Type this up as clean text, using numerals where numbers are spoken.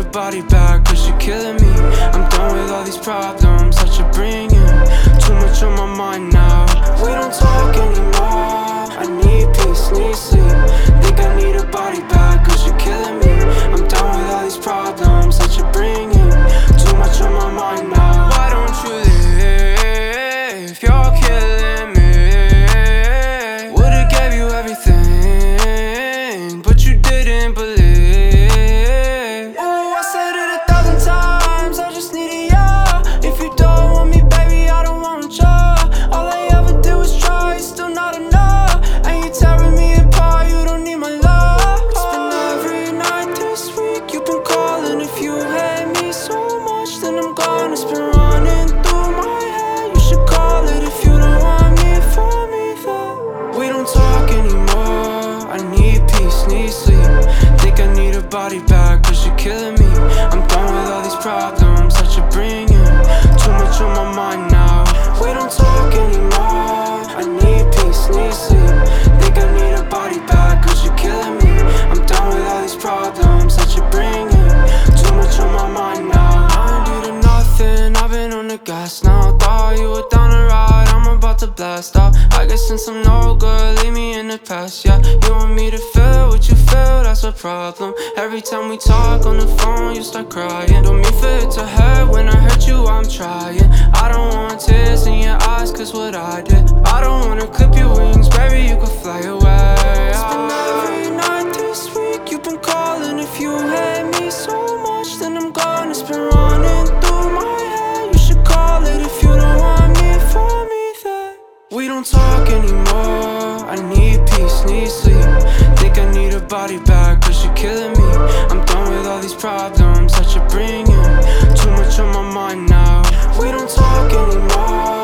a body bag, cause you're killing me. I'm done with all these problems that you're bringing. Too much on my mind now. We don't talk anymore. I need peace, need sleep. Think I need a body bag, cause you're killing me. I'm done with all these problems that you're bringing. Too much on my mind now. Why don't you leave? You're killing me. Would've gave you everything, but you didn't believe. Oh, I said it 1,000 times, I just needed ya. If you don't want me, baby, I don't want ya. All I ever did was try, it's still not enough. And you tearing me apart, you don't need my love. It's been every night this week, you've been calling. If you hate me so much, then I'm gone. It's been running through my head. You should call it if you don't want me for me then. We don't talk anymore. I need peace, need sleep. Think I need a body bag, cause you're killing me. I'm done with all these problems that you're bringing. Too much on my mind now. We don't talk anymore. I need peace, need sleep. Think I need a body bag, cause you're killing me. I'm done with all these problems that you're bringing. Too much on my mind now. I ain't needing nothing, I've been on the gas now. Thought you were down the ride, I'm about to blast out. I guess since I'm no good, leave me in the past, yeah. You want me to feel what you feel, that's a problem. Every time we talk on the phone, you start crying. Don't mean for it to hurt, when I hurt you, I'm trying. I don't want tears in your eyes, cause what I did. I don't wanna clip your wings, baby, you could fly away. It's been every night this week, you've been calling. If you hate me so much, then I'm gone. It's been running through my head. You should call it if you don't want me for me then. We don't talk anymore. I need peace, need sleep. Think I need a body bag, cause you're killing me. I'm done with all these problems that you're bringing. Too much on my mind now. We don't talk anymore.